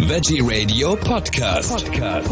Veggie Radio Podcast.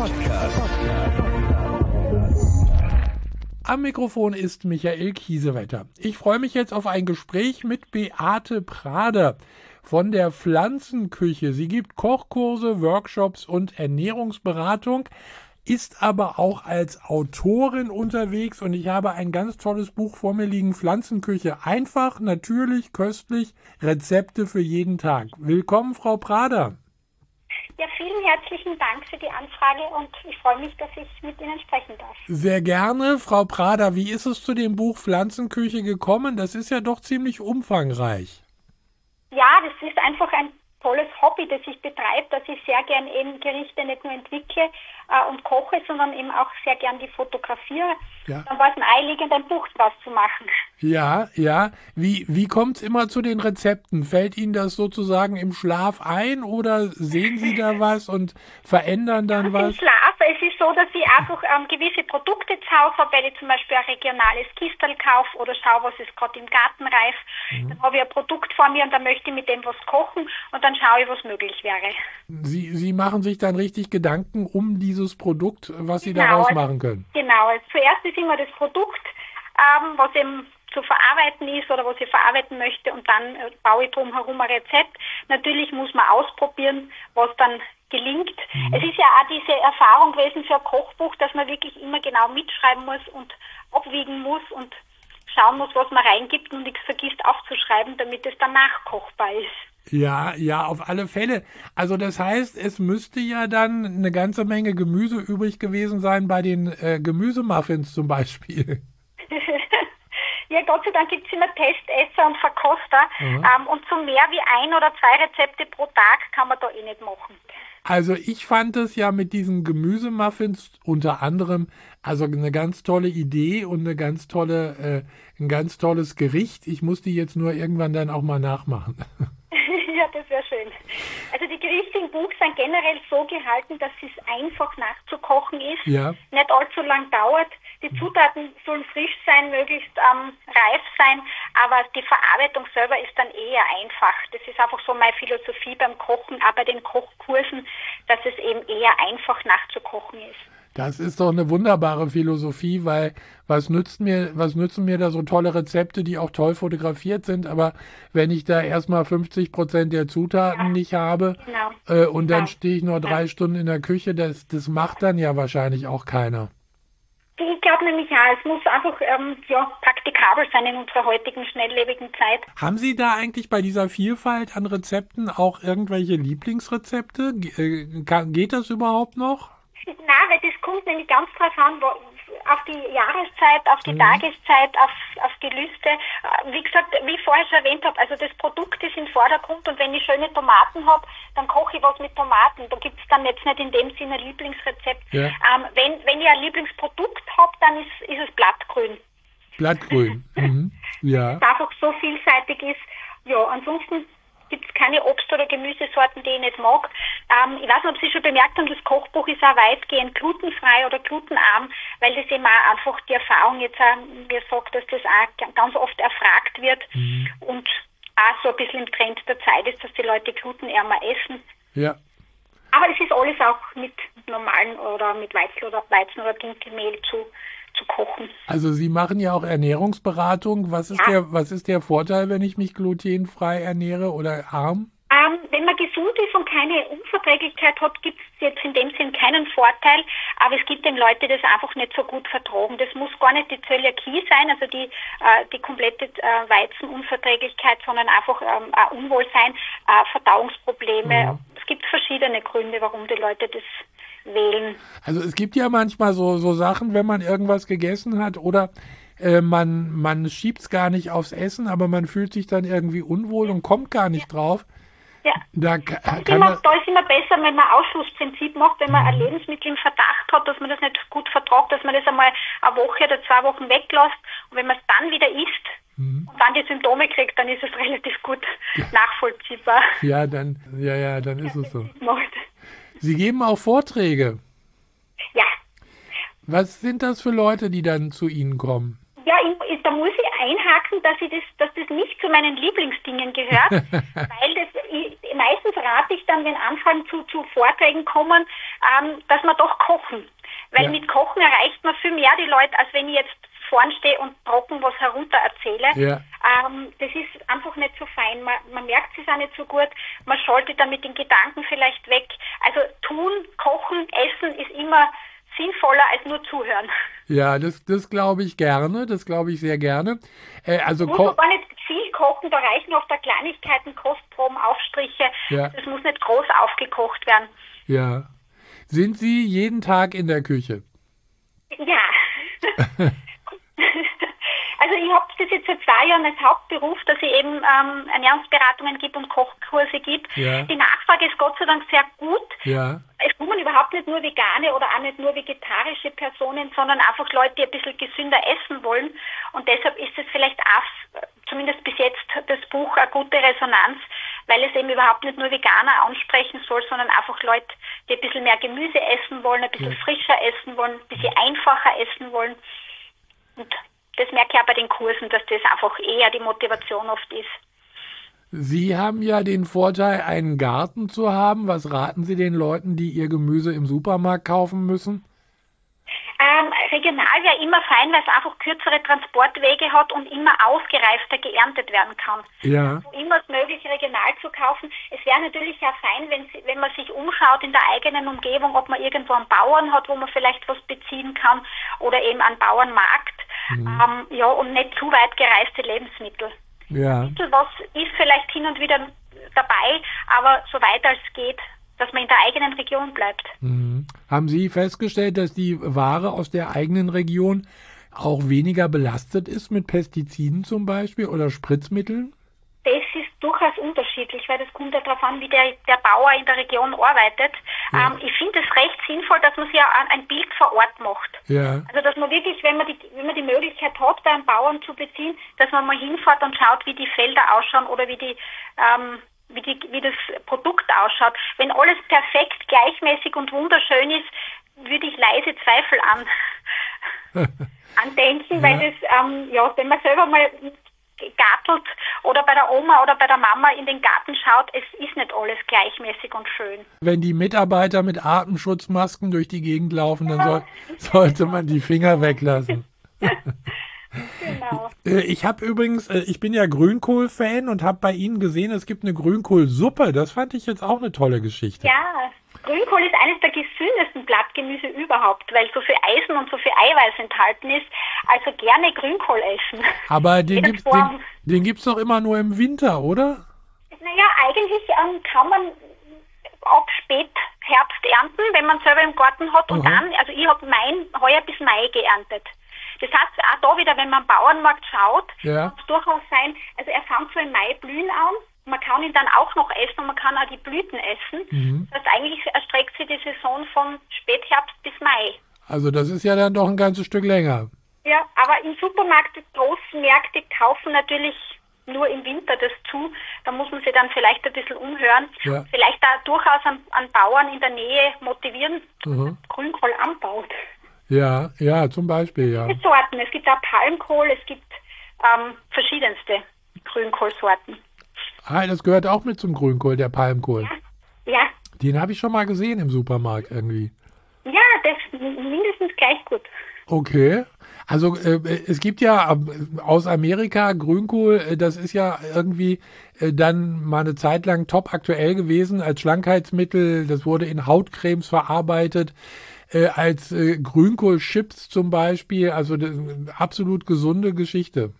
Am Mikrofon ist Michael Kiesewetter. Ich freue mich jetzt auf ein Gespräch mit Beate Prader von der Pflanzenküche. Sie gibt Kochkurse, Workshops und Ernährungsberatung, ist aber auch als Autorin unterwegs und ich habe ein ganz tolles Buch vor mir liegen, Pflanzenküche. Einfach, natürlich, köstlich, Rezepte für jeden Tag. Willkommen, Frau Prader. Ja, vielen herzlichen Dank für die Anfrage und ich freue mich, dass ich mit Ihnen sprechen darf. Sehr gerne. Frau Prader, wie ist es zu dem Buch Pflanzenküche gekommen? Das ist ja doch ziemlich umfangreich. Ja, das ist einfach ein tolles Hobby, das ich betreibe, dass ich sehr gern eben Gerichte nicht nur entwickle und koche, sondern eben auch sehr gern die fotografiere. Ja. Dann war es naheliegend, ein Buch draus zu machen. Ja. Wie kommt es immer zu den Rezepten? Fällt Ihnen das sozusagen im Schlaf ein oder sehen Sie da was und verändern dann was? Im Schlaf. Es ist so, dass ich einfach gewisse Produkte zu Hause habe, weil ich zum Beispiel ein regionales Kistel kaufe oder schaue, was ist gerade im Garten reif. Dann habe ich ein Produkt vor mir und dann möchte ich mit dem was kochen und dann schaue ich, was möglich wäre. Sie machen sich dann richtig Gedanken um dieses Produkt, was Sie daraus machen können? Genau. Zuerst ist immer das Produkt, was eben zu verarbeiten ist oder was ich verarbeiten möchte und dann baue ich drumherum ein Rezept. Natürlich muss man ausprobieren, was dann gelingt. Es ist ja auch diese Erfahrung gewesen für ein Kochbuch, dass man wirklich immer genau mitschreiben muss und abwiegen muss und schauen muss, was man reingibt und nichts vergisst aufzuschreiben, damit es danach kochbar ist. Ja, auf alle Fälle. Also das heißt, es müsste ja dann eine ganze Menge Gemüse übrig gewesen sein bei den Gemüsemuffins zum Beispiel. Ja, Gott sei Dank gibt es immer Testesser und Verkoster. Und so mehr wie 1 oder 2 Rezepte pro Tag kann man da eh nicht machen. Also ich fand es ja mit diesen Gemüsemuffins unter anderem also eine ganz tolle Idee und ein ganz tolles Gericht. Ich muss die jetzt nur irgendwann dann auch mal nachmachen. Ja, das wäre schön. Also die Gerichte im Buch sind generell so gehalten, dass es einfach nachzukochen ist, nicht allzu lang dauert. Die Zutaten sollen frisch sein, möglichst reif sein, aber die Verarbeitung selber ist dann eher einfach. Das ist einfach so meine Philosophie beim Kochen, auch bei den Kochkursen, dass es eben eher einfach nachzukochen ist. Das ist doch eine wunderbare Philosophie, weil was nützen mir da so tolle Rezepte, die auch toll fotografiert sind, aber wenn ich da erstmal 50% der Zutaten nicht habe und dann stehe ich nur 3 Stunden in der Küche, das macht dann ja wahrscheinlich auch keiner. Ich glaube nämlich es muss einfach praktikabel sein in unserer heutigen schnelllebigen Zeit. Haben Sie da eigentlich bei dieser Vielfalt an Rezepten auch irgendwelche Lieblingsrezepte? Geht das überhaupt noch? Nein, weil das kommt nämlich ganz drauf an, auf die Jahreszeit, auf die Tageszeit, auf Gelüste. Wie gesagt, wie ich vorher schon erwähnt habe, also das Produkt ist im Vordergrund und wenn ich schöne Tomaten habe, dann koche ich was mit Tomaten. Da gibt es dann jetzt nicht in dem Sinne ein Lieblingsrezept. Ja. Wenn ich ein Lieblingsprodukt habe, dann ist es Blattgrün. Blattgrün, ja. Das einfach so vielseitig ist. Ja, ansonsten gibt es keine Obst- oder Gemüsesorten, die ich nicht mag. Ich weiß nicht, ob Sie schon bemerkt haben, das Kochbuch ist auch weitgehend glutenfrei oder glutenarm, weil das eben auch einfach die Erfahrung jetzt auch mir sagt, dass das auch ganz oft erfragt wird und auch so ein bisschen im Trend der Zeit ist, dass die Leute glutenärmer essen. Ja. Aber es ist alles auch mit normalen oder mit Weizen oder Dinkelmehl zu kochen. Also Sie machen ja auch Ernährungsberatung. Was ist der Vorteil, wenn ich mich glutenfrei ernähre oder arm? Wenn man gesund ist und keine Unverträglichkeit hat, gibt es jetzt in dem Sinn keinen Vorteil, aber es gibt eben Leute, die das einfach nicht so gut vertragen. Das muss gar nicht die Zöliakie sein, also die komplette Weizenunverträglichkeit, sondern einfach ein Unwohlsein, Verdauungsprobleme. Es gibt verschiedene Gründe, warum die Leute das wählen. Also es gibt ja manchmal so Sachen, wenn man irgendwas gegessen hat oder man schiebt es gar nicht aufs Essen, aber man fühlt sich dann irgendwie unwohl und kommt gar nicht drauf. Ja, da ist immer besser, wenn man ein Ausschlussprinzip macht, wenn man ein Lebensmittel im Verdacht hat, dass man das nicht gut vertragt, dass man das einmal eine Woche oder 2 Wochen weglässt und wenn man es dann wieder isst und dann die Symptome kriegt, dann ist es relativ gut nachvollziehbar. Ja, dann ist es so. Sie geben auch Vorträge. Ja. Was sind das für Leute, die dann zu Ihnen kommen? Ja, da muss ich einhaken, dass das nicht zu meinen Lieblingsdingen gehört, weil meistens rate ich dann, wenn Anfragen zu Vorträgen kommen, dass wir doch kochen. Weil mit Kochen erreicht man viel mehr die Leute, als wenn ich jetzt vorn stehe und trocken was herunter erzähle. Ja. Das ist einfach nicht so fein. Man merkt es auch nicht so gut. Man schaltet dann mit den Gedanken vielleicht weg. Also tun, kochen, essen ist immer sinnvoller als nur zuhören. Ja, das glaube ich gerne. Das glaube ich sehr gerne. Also muss man gar nicht viel kochen, da reichen oft Kleinigkeiten, Kostproben, Aufstriche. Ja. Das muss nicht groß aufgekocht werden. Ja. Sind Sie jeden Tag in der Küche? Ja. Also ich habe das jetzt seit 2 Jahren als Hauptberuf, dass ich eben Ernährungsberatungen gebe und Kochkurse gebe. Ja. Die Nachfrage ist Gott sei Dank sehr gut. Ja. Es kommen überhaupt nicht nur vegane oder auch nicht nur vegetarische Personen, sondern einfach Leute, die ein bisschen gesünder essen wollen. Und deshalb ist es vielleicht auch, zumindest bis jetzt, das Buch eine gute Resonanz, weil es eben überhaupt nicht nur Veganer ansprechen soll, sondern einfach Leute, die ein bisschen mehr Gemüse essen wollen, ein bisschen frischer essen wollen, ein bisschen einfacher essen wollen. Und das merke ich auch bei den Kursen, dass das einfach eher die Motivation oft ist. Sie haben ja den Vorteil, einen Garten zu haben. Was raten Sie den Leuten, die ihr Gemüse im Supermarkt kaufen müssen? Regional wäre immer fein, weil es einfach kürzere Transportwege hat und immer ausgereifter geerntet werden kann. Ja. So immer es möglich, regional zu kaufen. Es wäre natürlich auch fein, wenn man sich umschaut in der eigenen Umgebung, ob man irgendwo einen Bauern hat, wo man vielleicht was beziehen kann oder eben einen Bauernmarkt. Und nicht zu weit gereiste Lebensmittel. Ja. Was ist vielleicht hin und wieder dabei, aber so weit als geht, dass man in der eigenen Region bleibt. Mhm. Haben Sie festgestellt, dass die Ware aus der eigenen Region auch weniger belastet ist mit Pestiziden zum Beispiel oder Spritzmitteln? Das ist durchaus unterschiedlich, weil das kommt ja darauf an, wie der Bauer in der Region arbeitet. Ja. Ich finde es recht sinnvoll, dass man sich ja ein Bild vor Ort macht. Ja. Also dass man wirklich, wenn man die Möglichkeit hat, bei einem Bauern zu beziehen, dass man mal hinfährt und schaut, wie die Felder ausschauen oder wie das Produkt ausschaut. Wenn alles perfekt, gleichmäßig und wunderschön ist, würde ich leise Zweifel andenken, weil das, wenn man selber mal gartelt oder bei der Oma oder bei der Mama in den Garten schaut, es ist nicht alles gleichmäßig und schön. Wenn die Mitarbeiter mit Atemschutzmasken durch die Gegend laufen, dann sollte man die Finger weglassen. Genau. Ich habe übrigens, ich bin ja Grünkohl-Fan und habe bei Ihnen gesehen, es gibt eine Grünkohlsuppe. Das fand ich jetzt auch eine tolle Geschichte. Ja, Grünkohl ist eines der gesündesten Blattgemüse überhaupt, weil so viel Eisen und so viel Eiweiß enthalten ist. Also gerne Grünkohl essen. Aber den gibt's doch immer nur im Winter, oder? Naja, eigentlich kann man ab Spätherbst ernten, wenn man selber im Garten hat. Und dann, also ich habe heuer bis Mai geerntet. Das heißt, auch da wieder, wenn man am Bauernmarkt schaut, kann es durchaus sein, also er fängt so im Mai blühen an. Man kann ihn dann auch noch essen und man kann auch die Blüten essen. Das heißt, eigentlich erstreckt sich die Saison von Spätherbst bis Mai. Also das ist ja dann doch ein ganzes Stück länger. Ja, aber im Supermarkt, Großmärkte kaufen natürlich nur im Winter das zu. Da muss man sich dann vielleicht ein bisschen umhören. Ja. Vielleicht da durchaus an Bauern in der Nähe motivieren, Grünkohl anbaut. Ja, zum Beispiel, ja. Es gibt Sorten. Es gibt auch Palmkohl, es gibt verschiedenste Grünkohlsorten. Ah, das gehört auch mit zum Grünkohl, der Palmkohl. Ja. Den habe ich schon mal gesehen im Supermarkt irgendwie. Ja, das ist mindestens gleich gut. Okay. Also es gibt ja aus Amerika Grünkohl, das ist ja irgendwie dann mal eine Zeit lang top aktuell gewesen als Schlankheitsmittel. Das wurde in Hautcremes verarbeitet, als Grünkohlchips zum Beispiel. Also absolut gesunde Geschichte.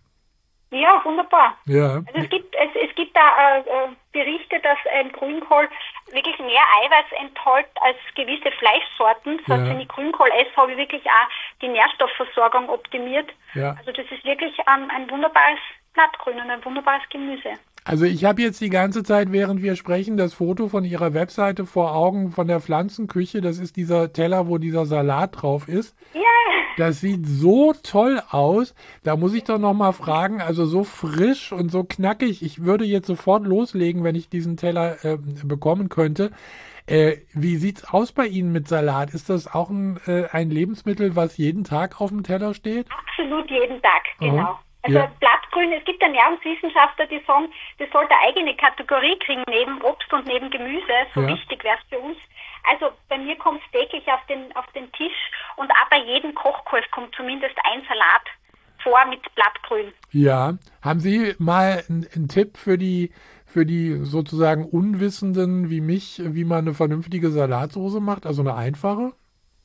Ja, wunderbar. Ja. Also es gibt da Berichte, dass Grünkohl wirklich mehr Eiweiß enthält als gewisse Fleischsorten. Das heißt, wenn ich Grünkohl esse, habe ich wirklich auch die Nährstoffversorgung optimiert. Ja. Also das ist wirklich ein wunderbares Blattgrün und ein wunderbares Gemüse. Also ich habe jetzt die ganze Zeit, während wir sprechen, das Foto von Ihrer Webseite vor Augen von der Pflanzenküche. Das ist dieser Teller, wo dieser Salat drauf ist. Ja. Das sieht so toll aus. Da muss ich doch noch mal fragen, also so frisch und so knackig. Ich würde jetzt sofort loslegen, wenn ich diesen Teller bekommen könnte. Wie sieht's aus bei Ihnen mit Salat? Ist das auch ein Lebensmittel, was jeden Tag auf dem Teller steht? Absolut jeden Tag, genau. Also Ja. Blattgrün, es gibt Ernährungswissenschaftler, die sagen, das sollte eine eigene Kategorie kriegen, neben Obst und neben Gemüse. So Ja. wichtig wäre es für uns. Also bei mir kommt es täglich auf den Tisch und auch bei jedem Kochkurs kommt zumindest ein Salat vor mit Blattgrün. Ja. Haben Sie mal einen Tipp für die sozusagen Unwissenden wie mich, wie man eine vernünftige Salatsauce macht, also eine einfache?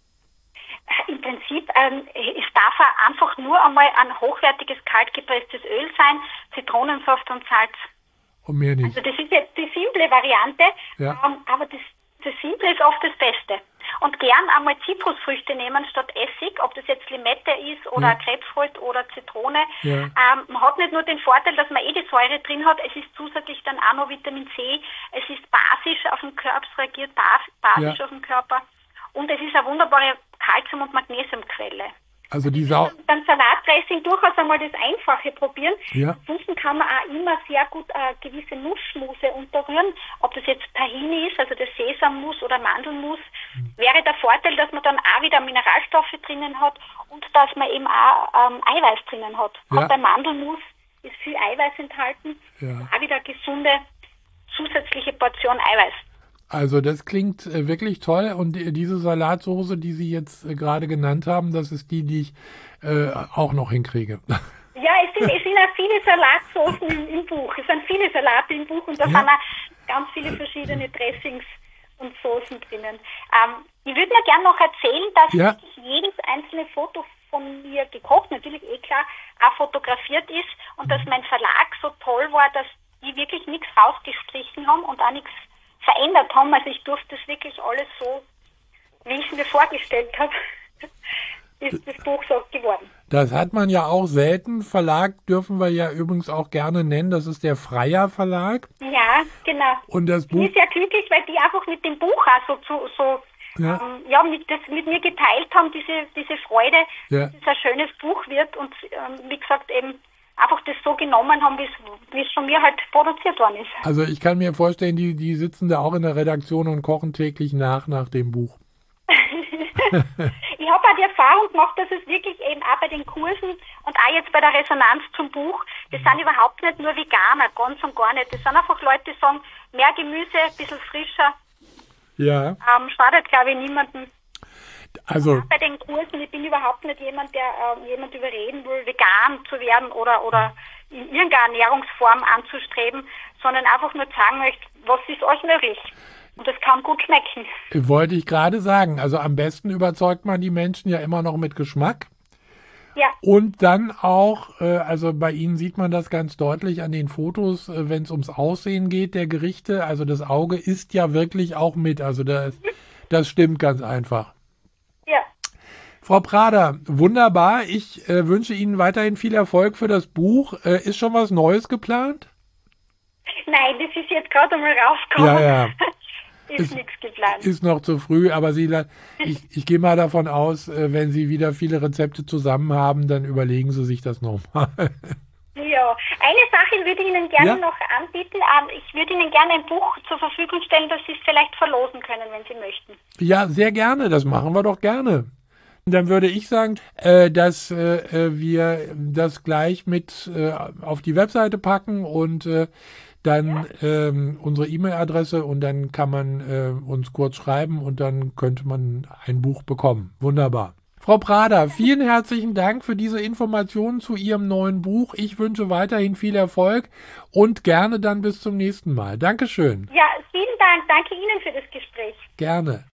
Im Prinzip, es darf einfach nur einmal ein hochwertiges, kaltgepresstes Öl sein, Zitronensaft und Salz. Und mehr nicht. Also das ist jetzt die simple Variante, Ja. aber das Simple ist oft das Beste. Und gern einmal Zitrusfrüchte nehmen statt Essig, ob das jetzt Limette ist oder Ja. Grapefruit oder Zitrone. Ja. Man hat nicht nur den Vorteil, dass man die Säure drin hat, es ist zusätzlich dann auch noch Vitamin C, es ist basisch auf den Körper, es reagiert basisch Ja. auf den Körper und es ist eine wunderbare Kalzium- und Magnesiumquelle. Also Beim Salatdressing durchaus einmal das Einfache probieren. Ja. Ansonsten kann man auch immer sehr gut gewisse Nussmusse unterrühren. Ob das jetzt Tahini ist, also das Sesammus oder Mandelmus, wäre der Vorteil, dass man dann auch wieder Mineralstoffe drinnen hat und dass man eben auch Eiweiß drinnen hat. Ja. Auch beim Mandelmus ist viel Eiweiß enthalten. Ja. Auch wieder eine gesunde zusätzliche Portion Eiweiß. Also das klingt wirklich toll und diese Salatsauce, die Sie jetzt gerade genannt haben, das ist die ich auch noch hinkriege. Ja, es sind auch viele Salatsoßen im Buch. Es sind viele Salate im Buch und da Ja. sind auch ganz viele verschiedene Dressings und Soßen drinnen. Ich würde mir gerne noch erzählen, dass Ja. wirklich jedes einzelne Foto von mir gekocht, natürlich klar, auch fotografiert ist und dass mein Verlag so toll war, dass die wirklich nichts rausgestrichen haben und auch nichts verändert haben. Also ich durfte das wirklich alles so, wie ich es mir vorgestellt habe, ist das Buch so geworden. Das hat man ja auch selten. Verlag dürfen wir ja übrigens auch gerne nennen. Das ist der Freier Verlag. Ja, genau. Und das Ich Buch, bin sehr glücklich, weil die einfach mit dem Buch auch Ja. mit mir geteilt haben, diese Freude, Ja. dass es ein schönes Buch wird und wie gesagt eben einfach das so genommen haben, wie es von mir halt produziert worden ist. also ich kann mir vorstellen, die sitzen da auch in der Redaktion und kochen täglich nach dem Buch. Ich habe auch die Erfahrung gemacht, dass es wirklich eben auch bei den Kursen und auch jetzt bei der Resonanz zum Buch, das sind überhaupt nicht nur Veganer, ganz und gar nicht. Das sind einfach Leute, die sagen, mehr Gemüse, ein bisschen frischer, Ja, schadet glaube ich niemandem. also Bei den Kursen, ich bin überhaupt nicht jemand, der jemand überreden will, vegan zu werden oder in irgendeiner Ernährungsform anzustreben, sondern einfach nur sagen möchte, was ist euch möglich. Und das kann gut schmecken. wollte ich gerade sagen, also am besten überzeugt man die Menschen ja immer noch mit Geschmack. Ja, Und dann auch, also bei Ihnen sieht man das ganz deutlich an den Fotos, wenn es ums Aussehen geht der Gerichte. Also das Auge isst ja wirklich auch mit. Also das stimmt ganz einfach. ja. Frau Prader, wunderbar. Ich wünsche Ihnen weiterhin viel Erfolg für das Buch. Ist schon was Neues geplant? Nein, das ist jetzt gerade einmal rausgekommen. Ja, ja. Ist nichts geplant. Ist noch zu früh, aber ich gehe mal davon aus, wenn Sie wieder viele Rezepte zusammen haben, dann überlegen Sie sich das nochmal. Ja, eine Sache würde ich Ihnen gerne Ja. noch anbieten. Ich würde Ihnen gerne ein Buch zur Verfügung stellen, das Sie es vielleicht verlosen können, wenn Sie möchten. Ja, sehr gerne. Das machen wir doch gerne. Dann würde ich sagen, dass wir das gleich mit auf die Webseite packen und dann unsere E-Mail-Adresse und dann kann man uns kurz schreiben und dann könnte man ein Buch bekommen. Wunderbar. Frau Prader, vielen herzlichen Dank für diese Informationen zu Ihrem neuen Buch. Ich wünsche weiterhin viel Erfolg und gerne dann bis zum nächsten Mal. Dankeschön. Ja, vielen Dank. Danke Ihnen für das Gespräch. Gerne.